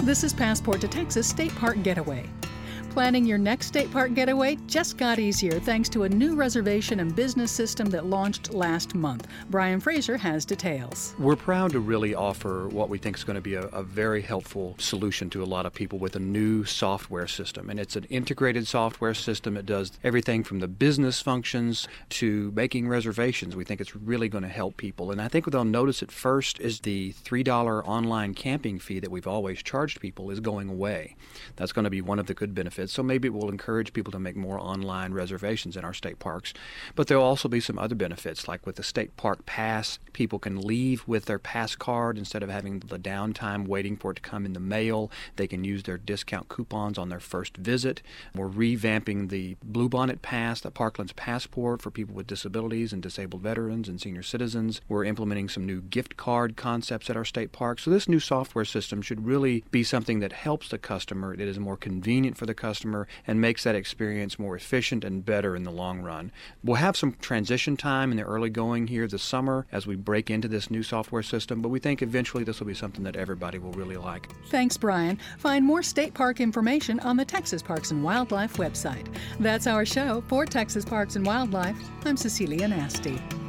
This is Passport to Texas State Park Getaway. Planning your next state park getaway just got easier thanks to a new reservation and business system that launched last month. Brian Fraser has details. We're proud to really offer what we think is going to be a very helpful solution to a lot of people with a new software system. And it's an integrated software system. It does everything from the business functions to making reservations. We think it's really going to help people. And I think what they'll notice at first is the $3 online camping fee that we've always charged people is going away. That's going to be one of the good benefits. So maybe it will encourage people to make more online reservations in our state parks. But there will also be some other benefits, like with the State Park Pass. People can leave with their pass card instead of having the downtime waiting for it to come in the mail. They can use their discount coupons on their first visit. We're revamping the Bluebonnet Pass, the Parklands Passport for people with disabilities and disabled veterans and senior citizens. We're implementing some new gift card concepts at our state parks. So this new software system should really be something that helps the customer. It is more convenient for the customer and makes that experience more efficient and better in the long run. We'll have some transition time in the early going here this summer as we break into this new software system, but we think eventually this will be something that everybody will really like. Thanks, Brian. Find more state park information on the Texas Parks and Wildlife website. That's our show. For Texas Parks and Wildlife, I'm Cecilia Nasty.